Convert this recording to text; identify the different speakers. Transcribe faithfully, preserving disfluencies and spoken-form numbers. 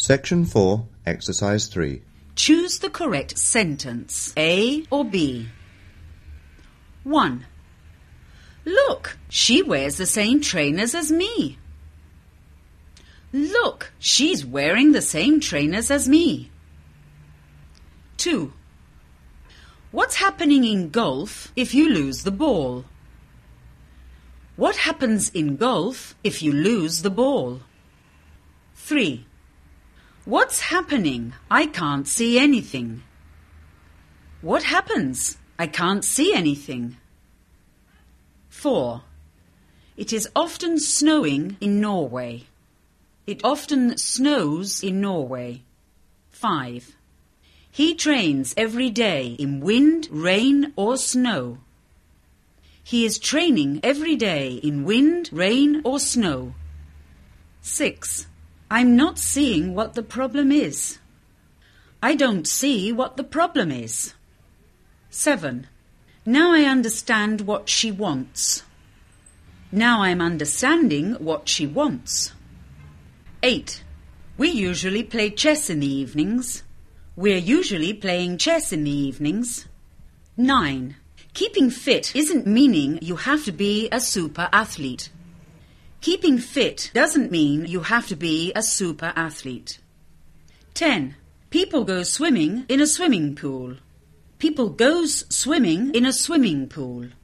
Speaker 1: Section four, Exercise three.
Speaker 2: Choose the correct sentence, A or B. one. Look, she wears the same trainers as me. Look, she's wearing the same trainers as me. two. What's happening in golf if you lose the ball? What happens in golf if you lose the ball? three. What's happening? I can't see anything. What happens? I can't see anything. four. It is often snowing in Norway. It often snows in Norway. five. He trains every day in wind, rain or snow. He is training every day in wind, rain or snow. six. I'm not seeing what the problem is. I don't see what the problem is. seven. Now I understand what she wants. Now I'm understanding what she wants. eight. We usually play chess in the evenings. We're usually playing chess in the evenings. nine. Keeping fit isn't meaning you have to be a super athlete. Keeping fit doesn't mean you have to be a super athlete. ten. People go swimming in a swimming pool. People goes swimming in a swimming pool.